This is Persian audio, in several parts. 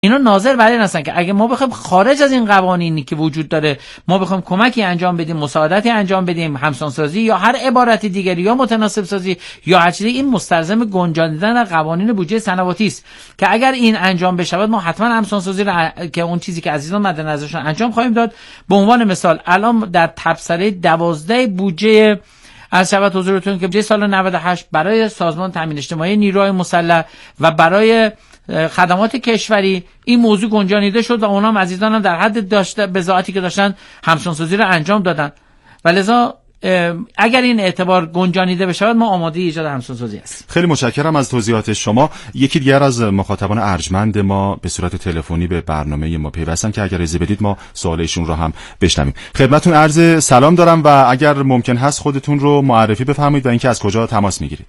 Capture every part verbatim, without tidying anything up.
اینا ناظر بر این هستن که اگه ما بخوایم خارج از این قوانینی که وجود داره ما بخوایم کمکی انجام بدیم، مساعدتی انجام بدیم، همسانسازی یا هر عبارت دیگری یا متناسب سازی یا هر چیزی، این مستلزم گنجانیدن در قوانین بودجه سنواتی است که اگر این انجام بشود ما حتما همسانسازی رو که اون چیزی که عزیزان مد نظرشون انجام خواهیم داد. به عنوان مثال الان در تبصره دوازده بودجه از شبت حضورتون که بودجه سال نود و هشت برای سازمان تامین اجتماعی نیروهای مسلح و برای خدمات کشوری این موضوع گنجانیده شد و اونام عزیزان هم در حد داشته بضاعتی که داشتن همسانسازی رو انجام دادن و لذا اگر این اعتبار گنجانیده بشود ما آماده ایجاد همسانسازی هستیم. خیلی متشکرم از توضیحات شما. یکی دیگر از مخاطبان ارجمند ما به صورت تلفنی به برنامه ما پیوستن که اگر اجازه بدید ما سوالشون رو هم بشنویم. خدمتتون عرض سلام دارم و اگر ممکن هست خودتون رو معرفی بفرمایید و اینکه از کجا تماس میگیرید.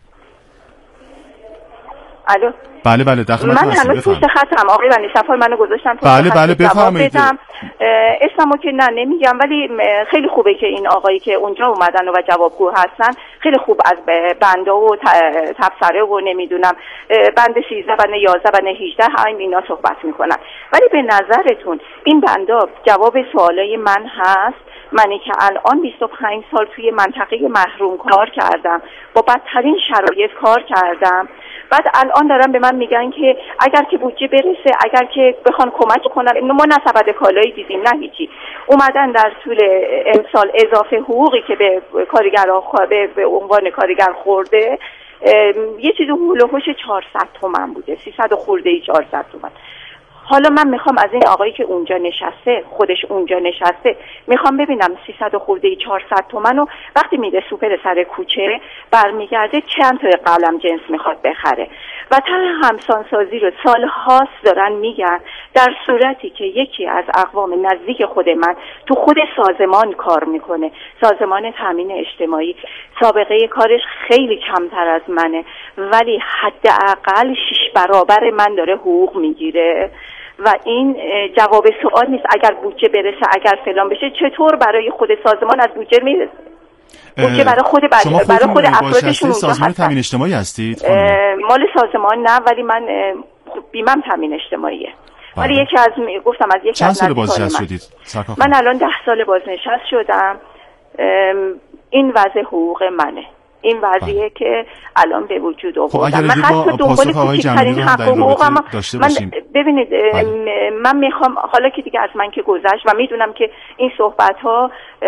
الو. بله بله داخل من هنوز پشت خطم آقای بنی صفای منو گذاشتن پشت بله بله بفرمایید. اسممو که نه نمیگم ولی خیلی خوبه که این آقایی که اونجا اومدن و جوابگو هستن خیلی خوب از بنده و تبصره و نمیدونم بند سیزده بند یازده بند هجده همین اینا صحبت میکنن. ولی به نظرتون این بندا جواب سوالای من هست؟ منی که الان بیست و پنج سال توی منطقه محروم کار کردم، با بدترین شرایط کار کردم، بعد الان دارن به من میگن که اگر که بودجه برسه، اگر که بخوان کمک کنن، ما نه سبد کالایی دیدیم نه هیچی، اومدن در طول امسال اضافه حقوقی که به کارگرها به عنوان کارگر خورده یه چیزی هول و هوش چهارصد تومن بوده، سیصد خورده ای چهارصد تومن. حالا من میخوام از این آقایی که اونجا نشسته، خودش اونجا نشسته، میخوام ببینم سیصد خورده ای چهارصد تومن رو وقتی میده سوپر سر کوچه برمیگرده چند تا قلم جنس میخواد بخره و طرح همسانسازی رو سال هاست دارن میگن، در صورتی که یکی از اقوام نزدیک خود من تو خود سازمان کار میکنه، سازمان تامین اجتماعی، سابقه کارش خیلی کمتر از منه ولی حداقل شش برابر من داره حقوق میگیره و این جواب سوال نیست. اگر بودجه برسه، اگر فلان بشه، چطور برای خود سازمان از بودجه میرسه؟ بودجه برای خود بر... برای خود افرادشون سازمان تامین اجتماعی هستید؟ مال سازمان نه ولی من بیمم تامین اجتماعیه. ولی یکی از گفتم از یک چند سال بازنشسته شدید؟ من الان ده سال بازنشسته شدم. این وضع حقوق منه، این وضعیه که الان به وجود آوردم. من حتی دنبال کوچکترین حق و حقوقم من ببینید بله. من میخوام حالا که دیگه از من که گذشت و میدونم که این صحبت ها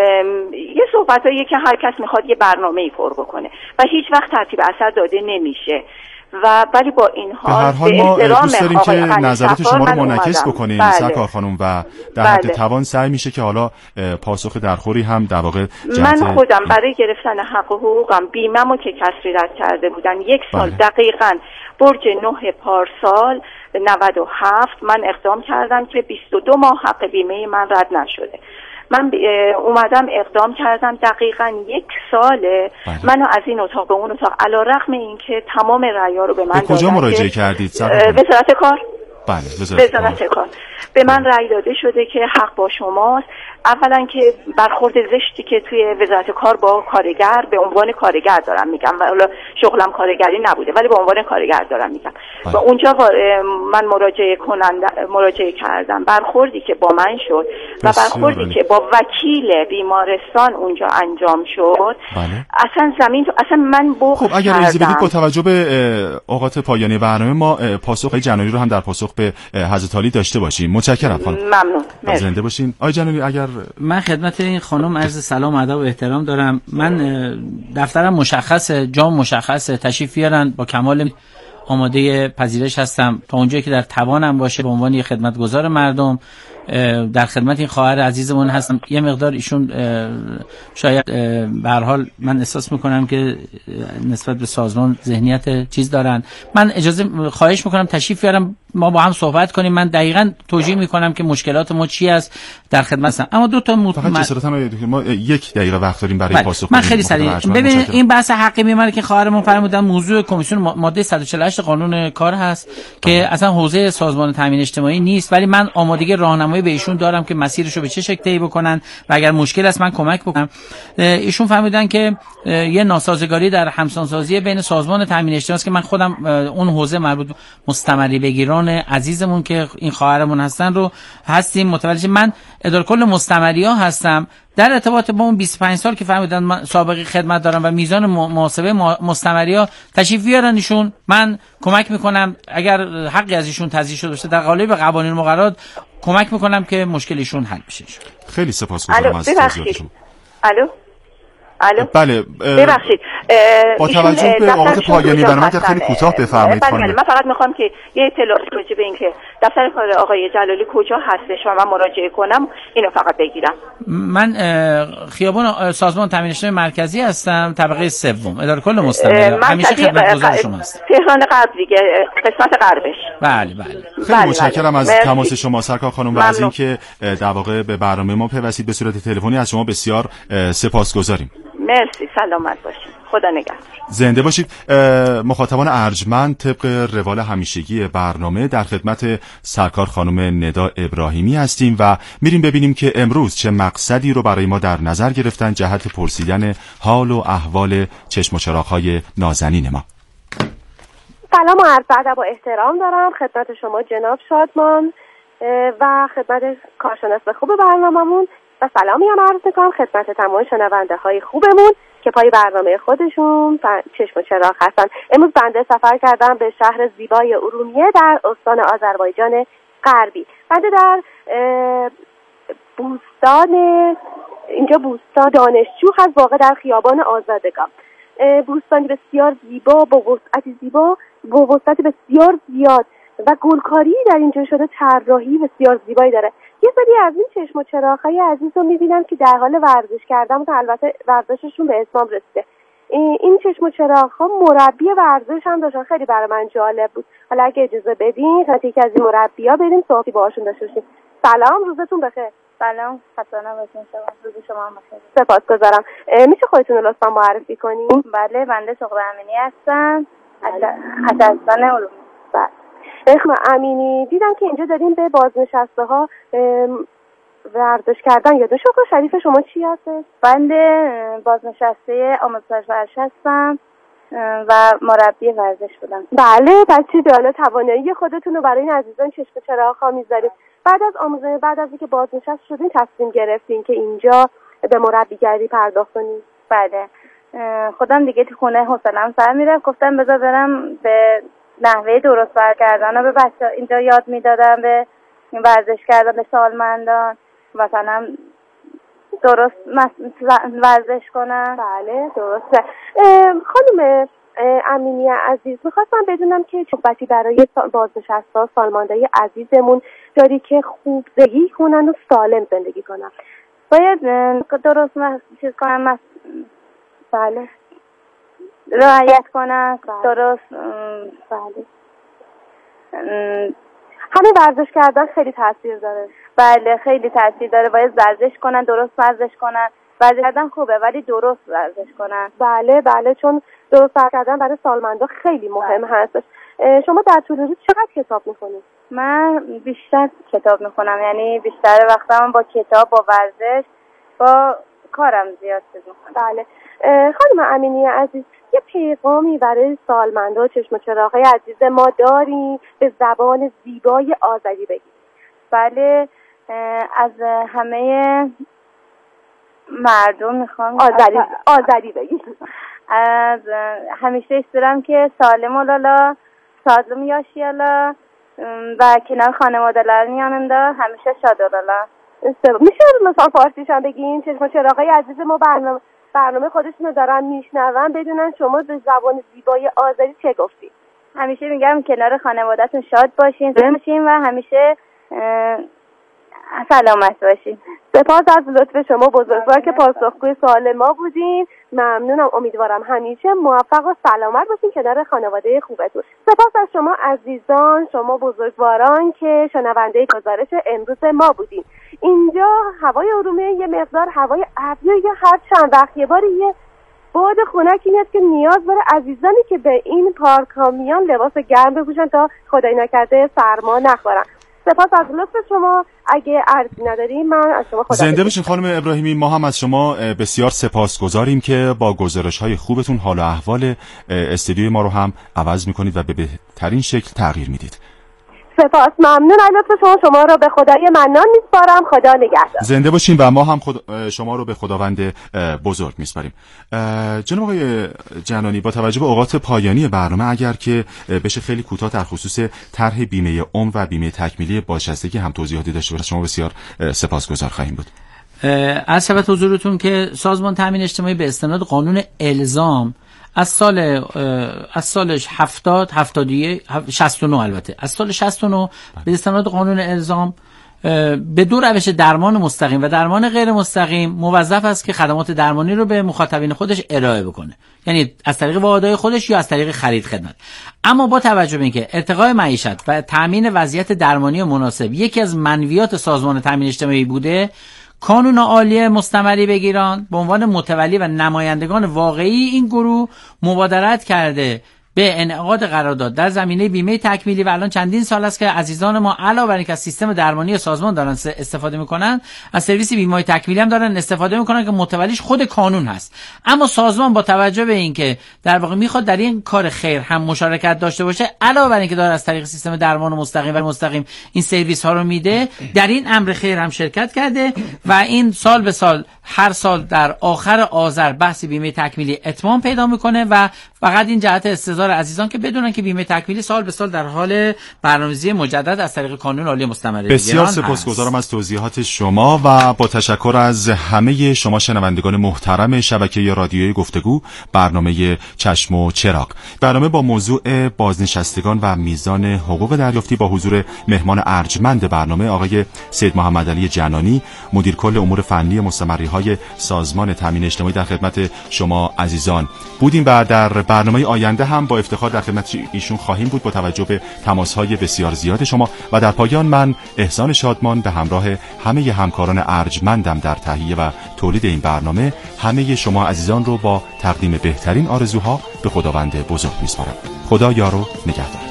یه صحبت هاییه که هر کس میخواد یه برنامه ای پر بکنه و هیچ وقت ترتیب اثر داده نمیشه و ولی با این حال به هر حال ما دوست داریم که نظرات شما رو منعکس بکنیم بله. سرکار خانم و در حد بله. توان سعی میشه که حالا پاسخ درخوری هم در واقع من خودم برای گرفتن حق و حقوقم بیمه‌مو که کسری رد کرده بودن یک سال بله. دقیقاً برج نه پارسال نود و هفت من اقدام کردم که بیست و دو ماه حق بیمه من رد نشده. من اومدم اقدام کردم دقیقاً یک ساله بله. منو از این اتاق به اون اتاق علی رغم اینکه تمام رأی‌ها رو به من دادن. به کجا مراجعه کردید؟ وزارت کار. بله وزارت, وزارت کار. کار. به من رأی داده شده که حق با شماست. اولا که برخورد زشتی که توی وزارت کار با کارگر به عنوان کارگر دارم میگم و حالا شغلم کارگری نبوده ولی به عنوان کارگر دارم میگم و اونجا من مراجعه کننده مراجعه کردم. برخوردی که با من شد و برخوردی بله. که با وکیل بیمارستان اونجا انجام شد بله. اصلا زمین اصلا من بغض خب اگر اجازه بدید با توجه به اوقات پایانی برنامه ما پاسخ جنایی رو هم در پاسخ به حضرت علی داشته باشیم. متشکرم خانم. ممنون. زنده باشین. آقای جنایی اگر من خدمت این خانم عرض سلام ادب و احترام دارم. من دفترم مشخصه، جام مشخصه، تشریف بیارن، با کمال آماده پذیرش هستم تا اونجایی که در توانم باشه به عنوان یک خدمتگزار مردم در خدمت این خواهر عزیزمون هستم. یه مقدار ایشون شاید به هر حال من احساس میکنم که نسبت به سازمان ذهنیت چیز دارن. من اجازه خواهش میکنم تشریف بیارم ما با هم صحبت کنیم. من دقیقاً توجیه میکنم که مشکلات ما چی است، در خدمت هستم. اما دو تا فقط جسارت هم ما یک دقیقه وقت داریم برای پاسخ. من خیلی سریع ببینید این بحث حق بیمه که خواهرمون فرمودن موضوع کمیسیون ماده صد و چهل و هشت قانون کار هست که اصلا حوزه سازمان تامین اجتماعی نیست ولی من آمادگی راهنمایی راهنمایی به ایشون دارم که مسیرشو به چه شکلی طی بکنن و اگر مشکل است من کمک بکنم. ایشون فهمیدن که یه ناسازگاری در همسانسازی بین سازمان تامین اجتماعی است که من خودم اون حوزه مربوط مستمری بگیران عزیزمون که این خواهرمون هستن رو هستیم متوجه. من اداره کل مستمری‌ها هستم. در ارتباط با اون بیست و پنج سال که فهمیدن من سابقه خدمت دارم و میزان محاسبه مستمری‌ها تشریف بیارن ایشون، من کمک میکنم اگر حقی از ایشون تضییع شده باشه در قالب قوانین مقررات کمک میکنم که مشکل ایشون حل بشه. خیلی سپاسگزارم از توضیحاتتون. الو الو بله ببخشید با توجه به آقای پایانی برنامه خیلی کوتاه بفرمایید خانم. من فقط میخوام که یه اطلاعات راجع به این که دفتر کار آقای جلالی کجا هستش و من مراجعه کنم اینو فقط بگیرم. من خیابان سازمان تامین اجتماعی مرکزی هستم، طبقه سوم، اداره کل مستمری. همیشه خدمتگزار شما هستم. تهران غرب دیگه، قسمت غربش. بله بله. خیلی متشکرم از تماس شما سرکار خانم و از اینکه در واقع به برنامه ما پیوستید به صورت تلفنی. از شما بسیار سپاسگزاریم. مرسی، سلامت باشید، خدا نگهدار. زنده باشید. مخاطبان ارجمند طبق روال همیشگی برنامه در خدمت سرکار خانم ندا ابراهیمی هستیم و میریم ببینیم که امروز چه مقصدی رو برای ما در نظر گرفتن جهت پرسیدن حال و احوال چشم و چراغ‌های نازنین ما. سلام و عرض ادب و احترام دارم خدمت شما جناب شادمان و خدمت کارشناس خوب برنامه‌مون و سلامی هم عرض می‌کنم خدمت تمام شنونده های خوبمون که پای برنامه خودشون چشم و چراغ هستن. امروز بنده سفر کردم به شهر زیبای ارومیه در استان آذربایجان غربی. بنده در بوستان اینجا بوستان دانشجو هست، واقع در خیابان آزادگان. بوستانی بسیار زیبا با وسعتی زیبا با وسعت بسیار زیاد و گلکاری در اینجا شده، طراحی بسیار زیبایی داره. یه سری از این چشم و چراغ‌های عزیز رو می‌بینم که در حال ورزش کردن و البته ورزششون به اتمام رسیده. این چشم و چراغ‌ها مربی ورزش هم داشتن، خیلی برای من جالب بود. حالا اگه اجازه بدین تا یکی از این مربی‌ها بریم صحبتی باهاشون داشته باشیم. سلام، روزتون بخیر. سلام، خسته نباشید. روز شما هم بخیر. سپاسگزارم. میشه خودتون رو لطفاً معرفی کنین؟ بله، بنده شغل امینی هستم. حسن علوم. بله. خانم امینی، دیدم که اینجا داریم به بازنشسته ها ورزش کردن یاد. شغل شریف شما چی هست؟ بنده بازنشسته آموزش ورزش هستم و مربی ورزش بودم. بله، پس چه جالب. توانایی خودتون رو برای این عزیزان چشم چراغ ها میذارید. بعد از آموزش بعد از اینکه بازنشسته شدین تصمیم گرفتین که اینجا به مربیگری پرداخت کنید؟ بله، خودم دیگه تو خونه حوصله‌ام سر میرفت، گفتم بذار برم به نحوه درست ورزش کردن و به بچه‌ها اینجا یاد میدادم، به ورزش کردن به سالمندان مثلا درست ورزش کنن. بله درسته. خانم امینی عزیز، میخواستم بدونم که صحبتی برای بازنشسته سالمندای عزیزمون داری که خوب زندگی کنن و سالم زندگی کنن؟ باید درست چیز کنن، بله رعایت کنن، درست. بله همه ورزش کردن خیلی تاثیر داره. بله خیلی تاثیر داره، باید ورزش کنن، درست ورزش کنن. ورزش کردن خوبه ولی درست ورزش کنن. بله بله، چون درست ورزش کردن برای سالمندا خیلی مهم هستش. شما در طول روز چقدر کتاب میخونید؟ من بیشتر کتاب میخونم، یعنی بیشتر وقتم با کتاب، با ورزش، با کارم زیاد میخونم. بله. خانم امینی عزیز، یه پیغامی برای سالمندا و چشم و چراغ‌های عزیز ما داری به زبان زیبای آذری بگید؟ بله، از همه مردم میخوام آذری آذری بگید. از همیشه ایستورم که سالم و لالا، سالم یاشیالا و کنار خانواده‌لار میاننده همیشه شاد و لالا. میشه مثلا فارسیش هم بگین؟ چشم و چراغ‌های عزیز ما برنامه برنامه خودشونو دارن میشنون، بدونن شما به زبان زیبای آذری چه گفتی. همیشه میگم کنار خانواده‌تون شاد باشین، باشین و همیشه سلامت باشین. سپاس از لطف شما بزرگوار که پاسخگوی سوال ما بودین. ممنونم، امیدوارم همیشه موفق و سلامت باشین کنار خانواده خوبتون. سپاس از شما عزیزان، شما بزرگواران که شنونده گزارش امروز ما بودین. اینجا هوای ارومیه یه مقدار هوای ابری، یا هر چند وقت یه باری یه باد خنکی میاد که نیاز داره عزیزانی که به این پارک ها میان لباس گرم بپوشن تا خدای نکرده سرما نخورن. سپاس از لطف شما. اگه عرضی نداریم من از شما خدا زنده باشین خانم ابراهیمی. ما هم از شما بسیار سپاسگزاریم که با گزارش‌های خوبتون حال و احوال استودیوی ما رو هم عوض می‌کنید و به بهترین شکل تغییر میدید. سپاس، ممنون از لطف شما. شما رو به خدای منان میسپارم. خدا نگهدار. زنده باشین و ما هم خدا شما رو به خداوند بزرگ میسپاریم. جناب آقای جنانی، با توجه به اوقات پایانی برنامه اگر که بشه خیلی کوتاه در خصوص طرح بیمه عمر و بیمه تکمیلی بازنشستگی هم توضیحاتی داشته باشید، شما بسیار سپاسگزار خواهیم بود. از خدمت حضورتون که سازمان تامین اجتماعی به استناد قانون الزام از سال از سالش هفتاد هفتاد و یک شصت و نه البته از سال شصت و نه به استناد قانون الزام به دو روش درمان مستقیم و درمان غیر مستقیم موظف است که خدمات درمانی رو به مخاطبین خودش ارائه بکنه، یعنی از طریق واحدهای خودش یا از طریق خرید خدمت. اما با توجه به اینکه ارتقاء معیشت و تامین وضعیت درمانی مناسب یکی از منویات سازمان تامین اجتماعی بوده، کانون عالی مستمری بگیران به عنوان متولی و نمایندگان واقعی این گروه مبادرت کرده به انعقاد قرارداد در زمینه بیمه تکمیلی و الان چندین سال است که عزیزان ما علاوه بر اینکه از سیستم درمانی سازمان دارن استفاده میکنن، از سرویس بیمه تکمیلی هم دارن استفاده میکنن که متولیش خود کانون هست. اما سازمان با توجه به اینکه در واقع میخواد در این کار خیر هم مشارکت داشته باشه، علاوه بر اینکه داره از طریق سیستم درمان مستقیم و مستقیم این سرویس ها رو میده، در این امر خیر هم شرکت کرده و این سال به سال هر سال در آخر آذر بحث بیمه تکمیلی اتمام پیدا میکنه و فقط این جهت استحضار عزیزان که بدونن که بیمه تکمیلی سال به سال در حال برنامه‌ریزی مجدد از طریق کانون عالی مستمری بسیار سپاسگزارم از توضیحات شما و با تشکر از همه شما شنوندگان محترم شبکه رادیویی گفتگو برنامه چشم و چراغ. برنامه با موضوع بازنشستگان و میزان حقوق دریافتی با حضور مهمان ارجمند برنامه آقای سید محمد علی جنانی، مدیر کل امور فنی مستمری‌های سازمان تامین اجتماعی در خدمت شما عزیزان بودیم و در برنامه آینده هم با افتخار در خدمت ایشون خواهیم بود با توجه به تماس‌های بسیار زیاد شما. و در پایان من احسان شادمان به همراه همه همکاران ارجمندم در تهیه و تولید این برنامه همه شما عزیزان رو با تقدیم بهترین آرزوها به خداوند بزرگ می‌سپارم. خدا یار و نگهدار.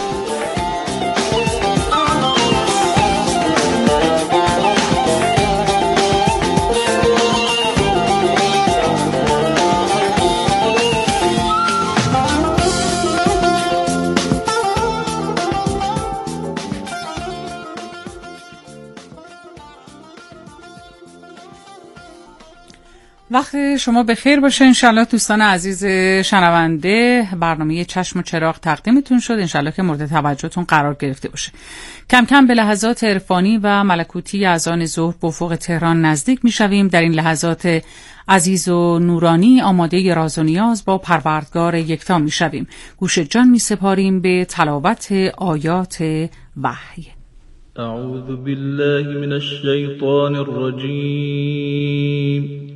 وقت شما به خیر باشه انشالله دوستان عزیز شنونده. برنامه چشم و چراغ تقدیمتون شد، انشالله که مورد توجهتون قرار گرفته باشه. کم کم به لحظات عرفانی و ملکوتی اذان ظهر به افق تهران نزدیک میشویم. در این لحظات عزیز و نورانی آماده راز و نیاز با پروردگار یکتا میشویم. گوش جان میسپاریم به تلاوت آیات وحی. اعوذ بالله من الشیطان الرجیم.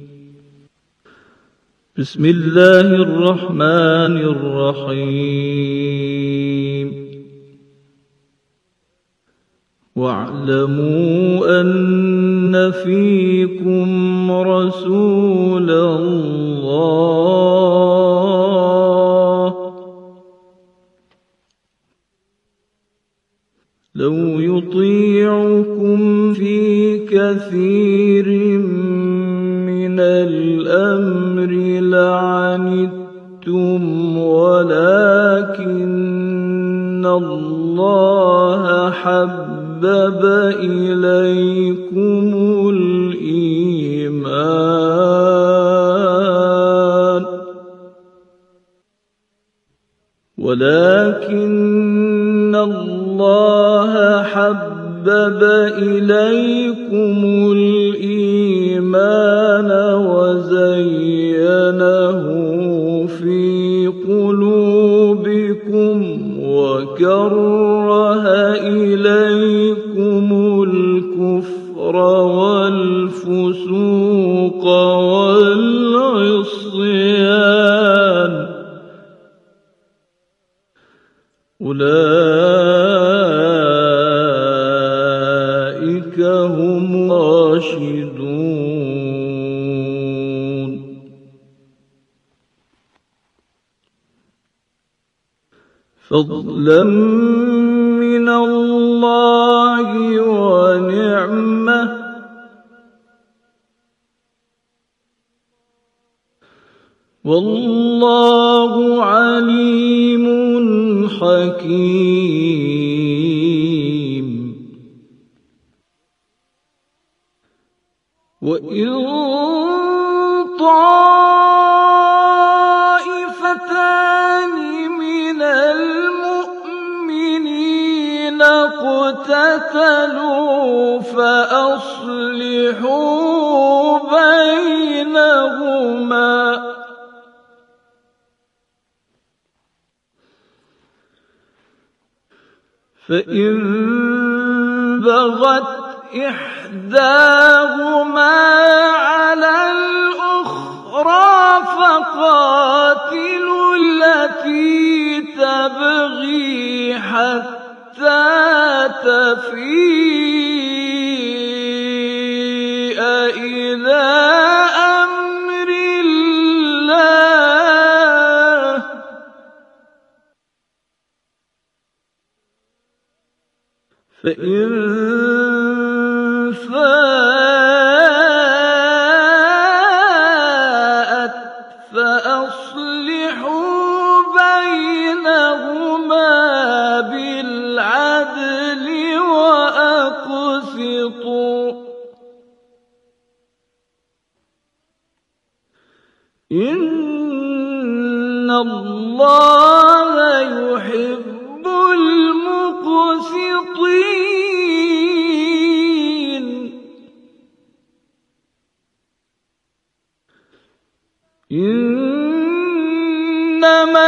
بسم الله الرحمن الرحیم. واعلموا أن فيكم رسول الله لو يطيعكم في كثير من الأمر لعنتم ولكن الله حبب إليكم الإيمان ولكن الله حبب إليكم الإيمان وزينه في قلوبكم وكره إليكم الكفر والفسوق والعصيان أولئك هم الراشدون. فضلا من الله الله ونعمه والله عليم حكيم. وإن طائفتان من المؤمنين اقتتلوا فأصلحوا بينهما فإن بغت إحداهما على الأخرى فقاتلوا التي تبغي حتى تفيء إلى أمر الله فإن فاءت فأصلحوا بينهما بالعدل وأقسطوا إن الله يحب المقسطين. إنما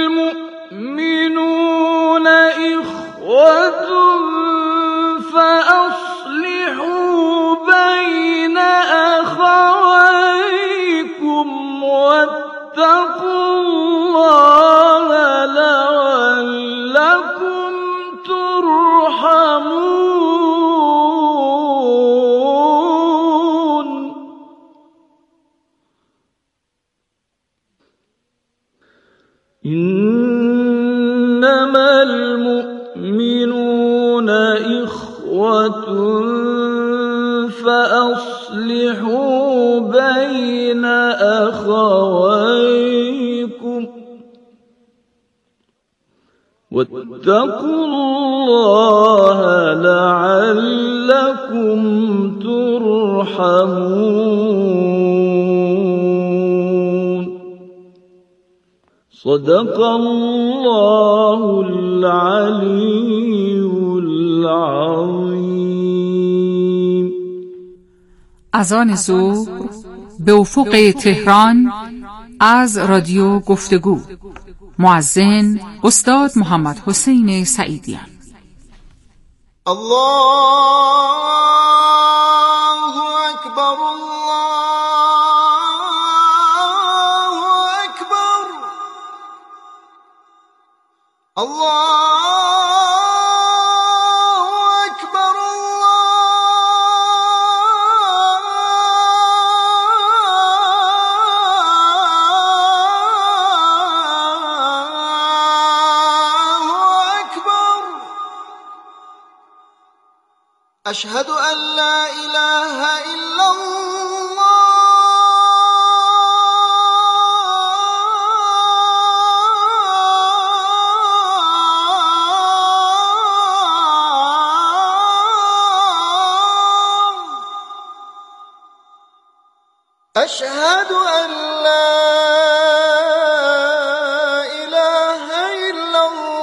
المؤمنون إخوة فأصلحوا بين أخويكم واتقوا الله لعلكم ترحمون. إنما المؤمنون إخوة فأصلحوا بين أخويكم واتقوا الله لعلكم ترحمون. صدق الله العلي العظيم. اذان ظهر به افق تهران از رادیو گفتگو. مؤذن استاد محمد حسین سعیدیان. الله اکبر الله اکبر الله أشهد أن لا إله إلا الله أشهد أن لا إله إلا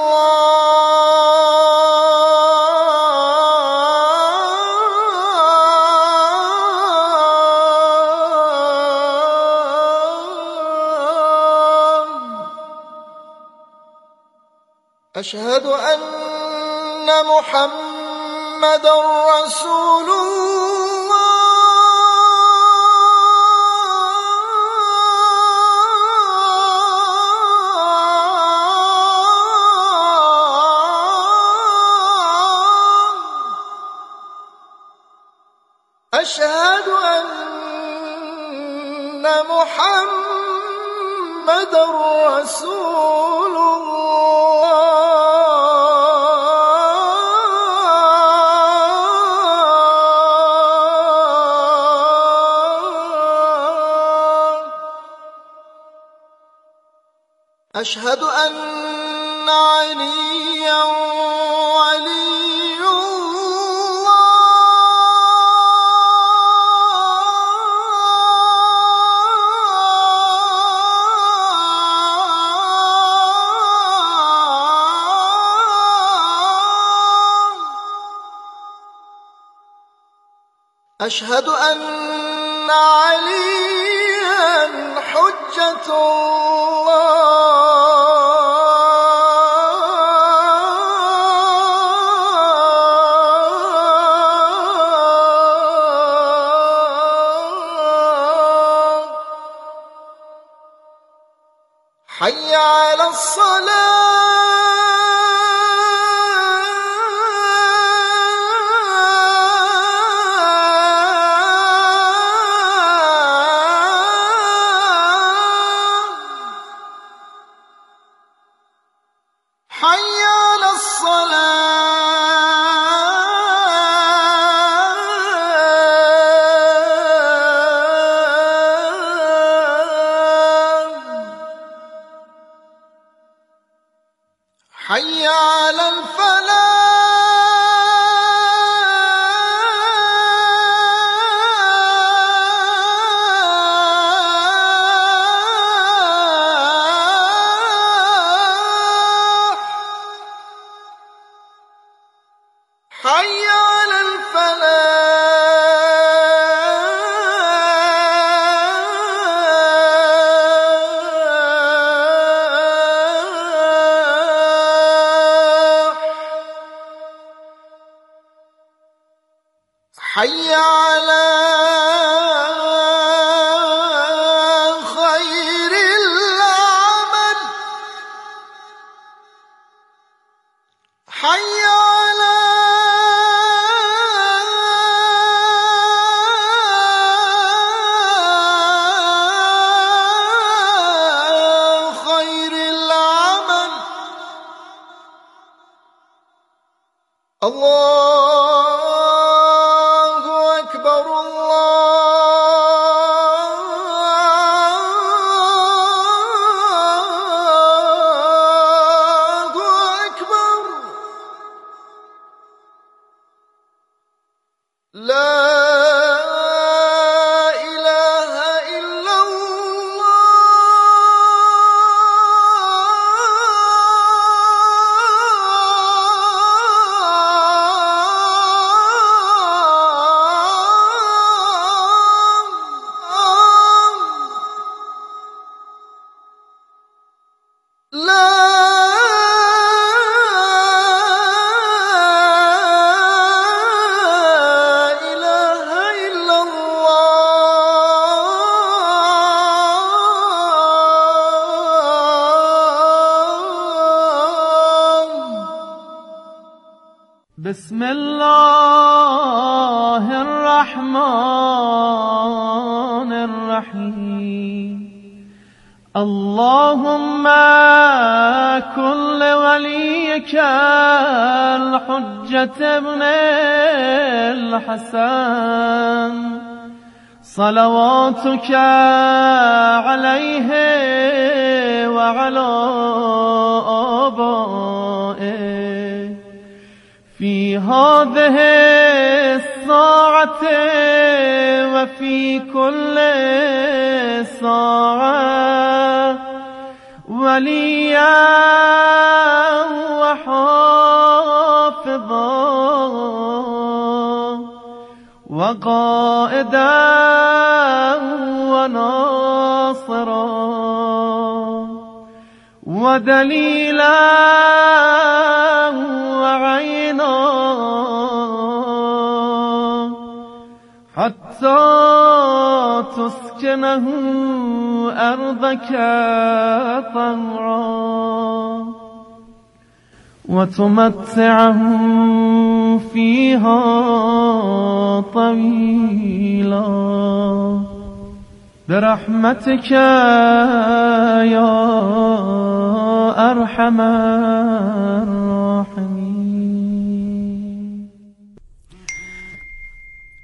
الله أشهد أن محمدا رسول الله أشهد أن محمدا رسول الله أشهد أن عليا ولي الله أشهد أن عليا حجة الله حي على الصلاة حي على الصلاة حي على الفلاح حي على الفلاح حي على خير العمل حي على خير العمل الله أكبر الله أكبر لا إله إلا الله لا إله إلا الله بسم الله الرحمن الرحيم اللهم كن لوليك الحجة ابن الحسن صلواتك عليه وعلى آبائه في هذه الساعة وفي كل ساعة وليا وحافظا وقائدا وناصرا ودليلا وعينا حتى تسكنه أرضك طوعا وتمتعه فيها طويلا برحمتك يا أرحم الراحمين.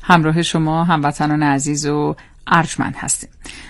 همراه شما هموطنان عزیز و ارجمند هستیم.